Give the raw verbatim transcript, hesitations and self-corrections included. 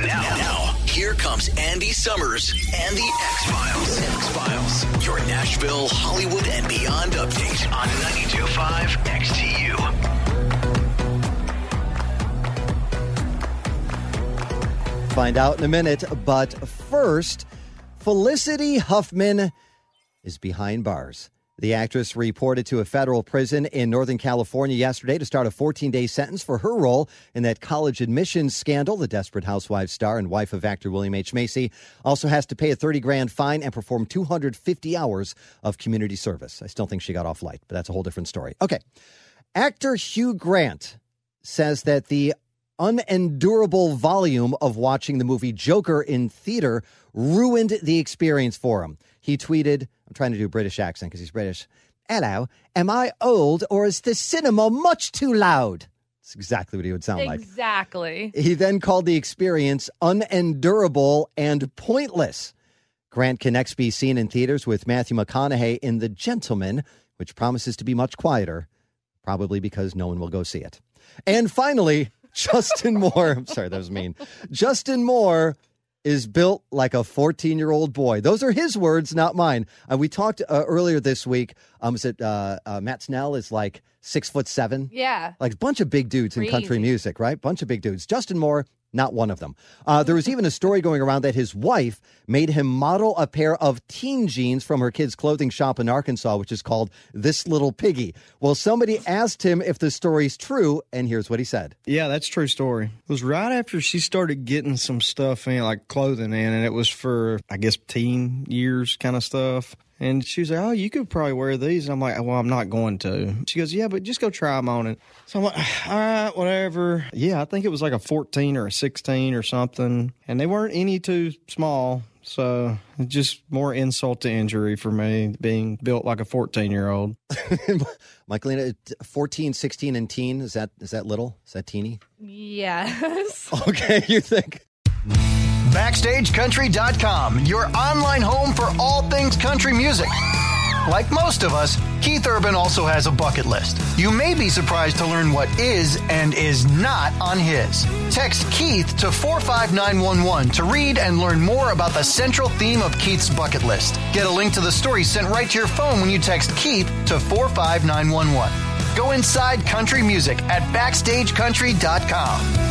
Now, now, here comes Andy Summers and the X-Files. X-Files, your Nashville, Hollywood, and beyond update on ninety-two point five X T U. Find out in a minute, but first, Felicity Huffman is behind bars. The actress reported to a federal prison in Northern California yesterday to start a fourteen-day sentence for her role in that college admissions scandal. The Desperate Housewives star and wife of actor William H. Macy also has to pay a thirty grand fine and perform two hundred fifty hours of community service. I still think she got off light, but that's a whole different story. Okay. Actor Hugh Grant says that the unendurable volume of watching the movie Joker in theater ruined the experience for him. He tweeted, I'm trying to do a British accent because he's British. Hello, am I old or is the cinema much too loud? That's exactly what he would sound like. Exactly. He then called the experience unendurable and pointless. Grant can next be seen in theaters with Matthew McConaughey in The Gentleman, which promises to be much quieter, probably because no one will go see it. And finally, Justin Moore. I'm sorry, that was mean. Justin Moore is built like a fourteen-year-old boy. Those are his words, not mine. Uh, we talked uh, earlier this week. Um, is it uh, uh, Matt Snell is like six foot seven? Yeah. Like a bunch of big dudes Crazy. in country music, right? Bunch of big dudes. Justin Moore, not one of them. Uh, there was even a story going around that his wife made him model a pair of teen jeans from her kid's clothing shop in Arkansas, which is called This Little Piggy. Well, somebody asked him if the story's true, and here's what he said. Yeah, that's a true story. It was right after she started getting some stuff in, like clothing in, and it was for, I guess, teen years kind of stuff. And she was like, oh, you could probably wear these. And I'm like, well, I'm not going to. She goes, yeah, but just go try them on. And so I'm like, all right, whatever. Yeah, I think it was like a fourteen or a sixteen or something. And they weren't any too small. So just more insult to injury for me being built like a fourteen-year-old. Michaelina, fourteen, sixteen, and teen, is that is that little? Is that teeny? Yes. Okay, you think. Backstage Country dot com, your online home for all things country music. Like most of us, Keith Urban also has a bucket list. You may be surprised to learn what is and is not on his. Text Keith to four five nine one one to read and learn more about the central theme of Keith's bucket list. Get a link to the story sent right to your phone when you text Keith to four five nine one one. Go inside country music at Backstage Country dot com.